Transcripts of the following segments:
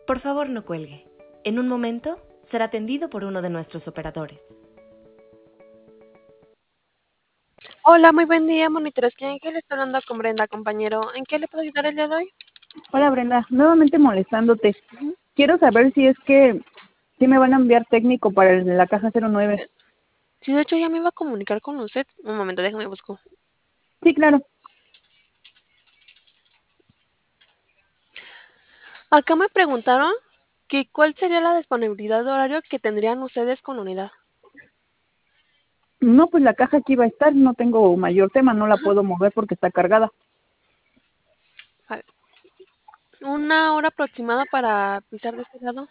Por favor, no cuelgue. En un momento será atendido por uno de nuestros operadores. Hola, muy buen día, monitores. ¿Quién le está hablando con Brenda, compañero? ¿En qué le puedo ayudar el día de hoy? Hola Brenda, nuevamente molestándote. Ujú. Quiero saber si es que sí me van a enviar técnico para el de la caja 09. Sí, de hecho ya me iba a comunicar con usted. Un momento, déjame busco. Sí, claro. Acá me preguntaron que cuál sería la disponibilidad de horario que tendrían ustedes con la unidad. No, pues la caja aquí va a estar, no tengo mayor tema, no la Ajá. puedo mover porque está cargada. A ver, una hora aproximada para pisar de este lado.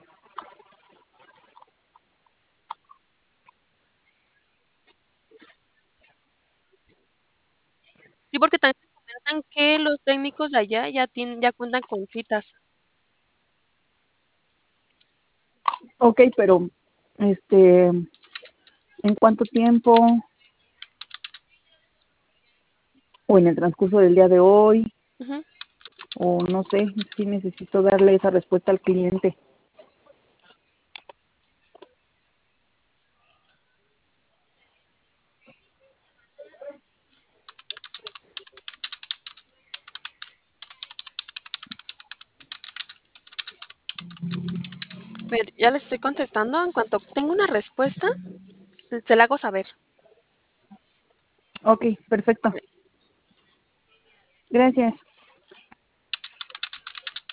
Sí, porque también me comentan que los técnicos de allá ya cuentan con citas. Ok, pero, ¿en cuánto tiempo? O en el transcurso del día de hoy, Ujú. o no sé, si necesito darle esa respuesta al cliente. A ver, ya les estoy contestando. En cuanto tenga una respuesta, se la hago saber. Ok, perfecto. Gracias.